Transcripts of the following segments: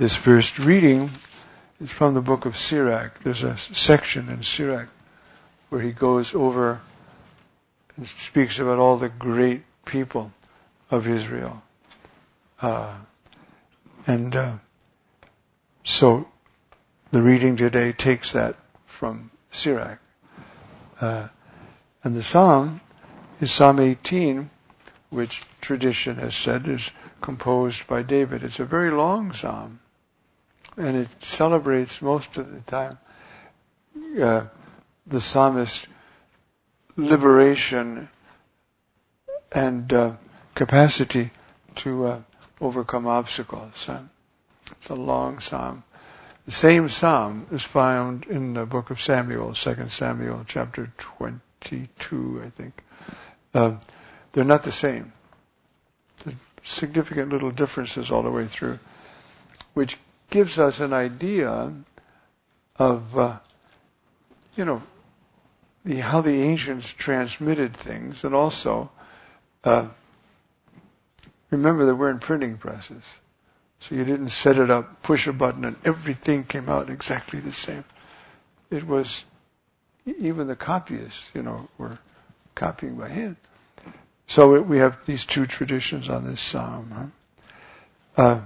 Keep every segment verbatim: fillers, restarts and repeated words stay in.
This first reading is from the book of Sirach. There's a section in Sirach where he goes over and speaks about all the great people of Israel. Uh, and uh, so the reading today takes that from Sirach. Uh, and the psalm is Psalm eighteen, which tradition has said is composed by David. It's a very long psalm, and it celebrates most of the time uh, the psalmist's liberation and uh, capacity to uh, overcome obstacles. So it's a long psalm. The same psalm is found in the book of Samuel, Second Samuel, chapter twenty-two, I think. Uh, they're not the same. There's significant little differences all the way through, which gives us an idea of, uh, you know, the, how the ancients transmitted things, and also uh, remember that we're in printing presses. So you didn't set it up, push a button, and everything came out exactly the same. It was, even the copyists, you know, were copying by hand. So it, we have these two traditions on this psalm. Huh? Uh,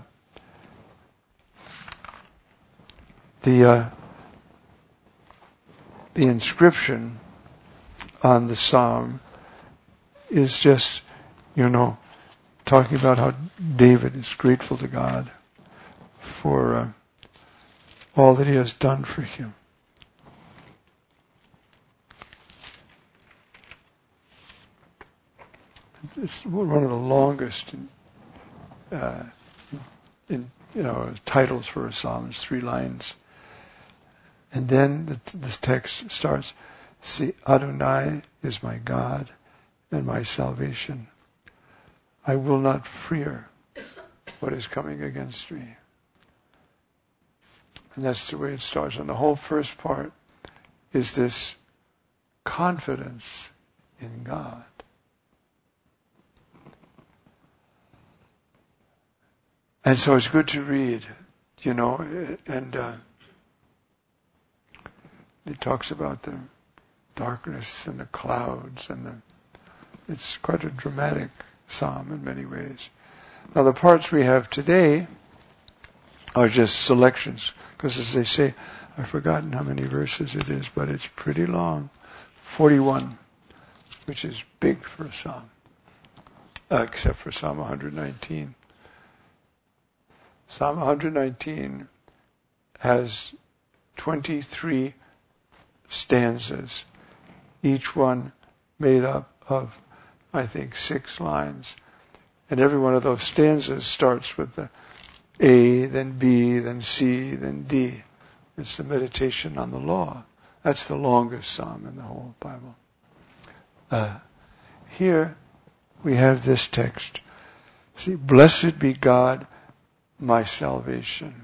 the uh, the inscription on the psalm is just, you know, talking about how David is grateful to God for uh, all that he has done for him. It's one of the longest in, uh, in you know, titles for a psalm. It's three lines. And then the, this text starts, "See, Adonai is my God and my salvation. I will not fear what is coming against me." And that's the way it starts. And the whole first part is this confidence in God. And so it's good to read, you know, and uh, it talks about the darkness and the clouds, and the, it's quite a dramatic psalm in many ways. Now the parts we have today are just selections, because as they say, I've forgotten how many verses it is, but it's pretty long, forty-one, which is big for a psalm, uh, except for Psalm one hundred nineteen. Psalm one hundred nineteen has twenty-three stanzas, each one made up of, I think, six lines. And every one of those stanzas starts with the A, then B, then C, then D. It's the meditation on the law. That's the longest psalm in the whole Bible. Uh, here we have this text. See, blessed be God, my salvation.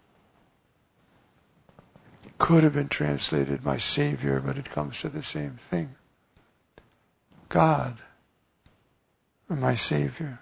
Could have been translated my Savior, but it comes to the same thing. God, my Savior.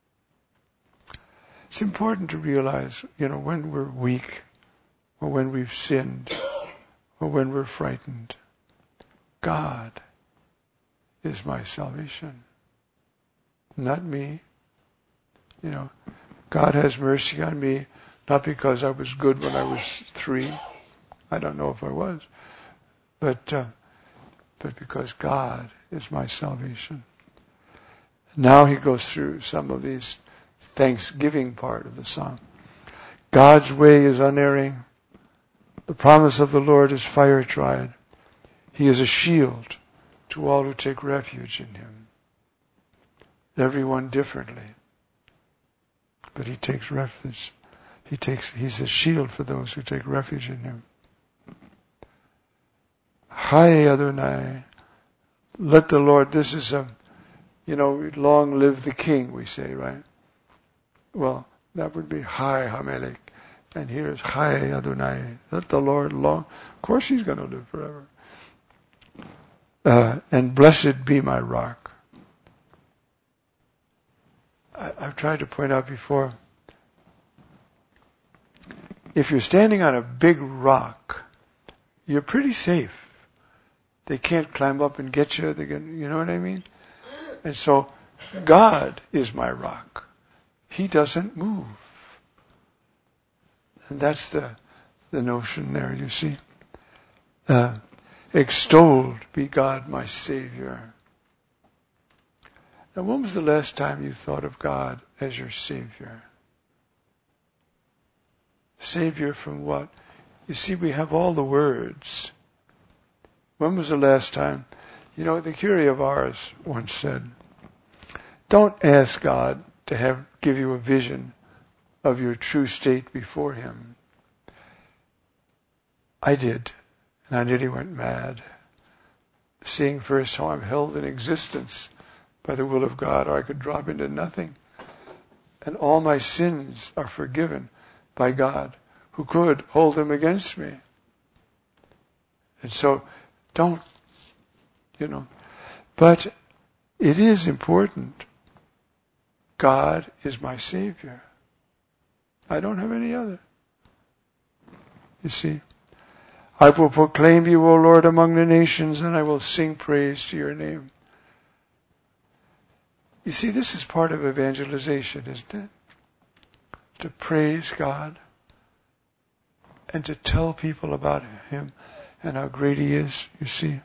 It's important to realize, you know, when we're weak, or when we've sinned, or when we're frightened, God is my salvation. Not me. You know, God has mercy on me, not because I was good when I was three. I don't know if I was. But, uh, but because God is my salvation. Now he goes through some of these thanksgiving part of the psalm. God's way is unerring. The promise of the Lord is fire tried. He is a shield to all who take refuge in him. Everyone differently. But he takes refuge. He takes, he's a shield for those who take refuge in him. Hi Adonai. Let the Lord, this is a, you know, long live the king, we say, right? Well, that would be Hi Hamelech. And here's Hi Adonai. Let the Lord long, of course he's going to live forever. Uh, and blessed be my rock. I, I've tried to point out before, if you're standing on a big rock, you're pretty safe. They can't climb up and get you. They can, you know what I mean? And so, God is my rock. He doesn't move. And that's the, the notion there, you see. Uh, extolled be God my Savior. Now, when was the last time you thought of God as your Savior? Savior from what? You see, we have all the words. When was the last time? You know, the Curé of Ars once said, don't ask God to have give you a vision of your true state before Him. I did, and I nearly went mad, seeing first how I'm held in existence by the will of God, or I could drop into nothing. And all my sins are forgiven by God, who could hold them against me. And so, don't, you know. But it is important. God is my Savior. I don't have any other. You see. I will proclaim you, O Lord, among the nations, and I will sing praise to your name. You see, this is part of evangelization, isn't it? To praise God and to tell people about Him and how great He is, you see.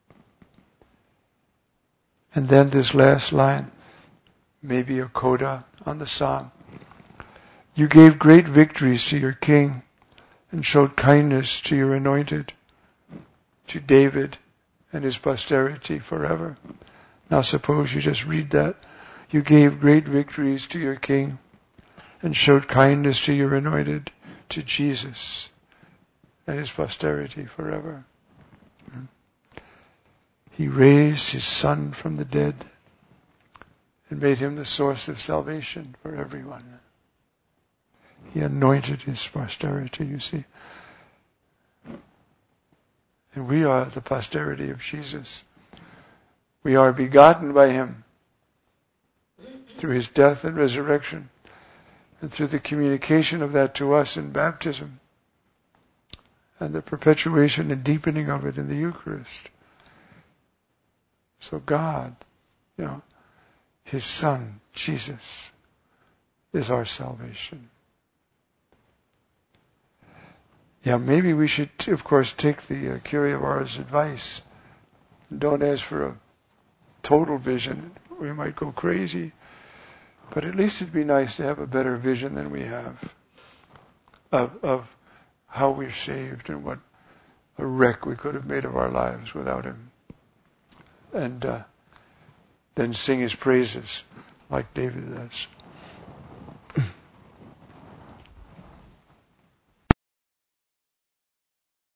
And then this last line, maybe a coda on the psalm. You gave great victories to your king and showed kindness to your anointed, to David and his posterity forever. Now suppose you just read that. You gave great victories to your king and showed kindness to your anointed, to Jesus and his posterity forever. He raised his Son from the dead and made him the source of salvation for everyone. He anointed his posterity, you see. And we are the posterity of Jesus. We are begotten by him through his death and resurrection, and through the communication of that to us in baptism, and the perpetuation and deepening of it in the Eucharist. So God, you know, his Son, Jesus, is our salvation. Yeah, maybe we should, of course, take the uh, Curé of Ars advice. Don't ask for a total vision. We might go crazy. But at least it'd be nice to have a better vision than we have of, of how we're saved and what a wreck we could have made of our lives without him. And uh, then sing his praises like David does.